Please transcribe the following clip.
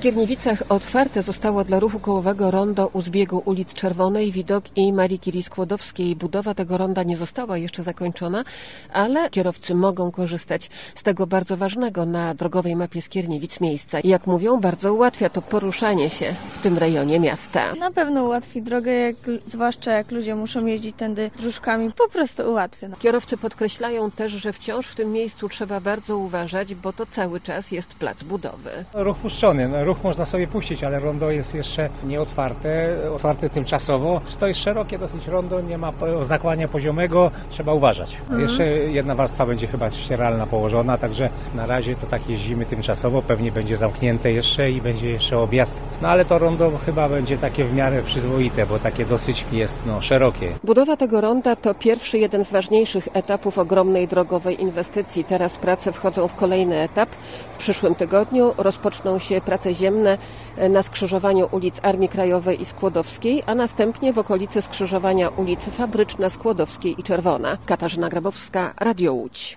Skierniewicach otwarte zostało dla ruchu kołowego rondo u zbiegu ulic Czerwonej, Widok i Marii Curie-Skłodowskiej. Budowa tego ronda nie została jeszcze zakończona, ale kierowcy mogą korzystać z tego bardzo ważnego na drogowej mapie Skierniewic miejsca. Jak mówią, bardzo ułatwia to poruszanie się w tym rejonie miasta. Na pewno ułatwi drogę, zwłaszcza jak ludzie muszą jeździć tędy dróżkami, po prostu ułatwia. Kierowcy podkreślają też, że wciąż w tym miejscu trzeba bardzo uważać, bo to cały czas jest plac budowy. Ruch puszczony, ruch można sobie puścić, ale rondo jest jeszcze otwarte tymczasowo. To jest szerokie dosyć rondo, nie ma oznakowania poziomego, trzeba uważać. Jeszcze jedna warstwa będzie chyba ścieralna położona, także na razie to tak jeździmy tymczasowo, pewnie będzie zamknięte jeszcze i będzie jeszcze objazd. No ale to rondo chyba będzie takie w miarę przyzwoite, bo takie dosyć jest szerokie. Budowa tego ronda to pierwszy, jeden z ważniejszych etapów ogromnej drogowej inwestycji. Teraz prace wchodzą w kolejny etap. W przyszłym tygodniu rozpoczną się prace ziemne na skrzyżowaniu ulic Armii Krajowej i Skłodowskiej, a następnie w okolicy skrzyżowania ulic Fabryczna, Skłodowskiej i Czerwona. Katarzyna Grabowska, Radio Łódź.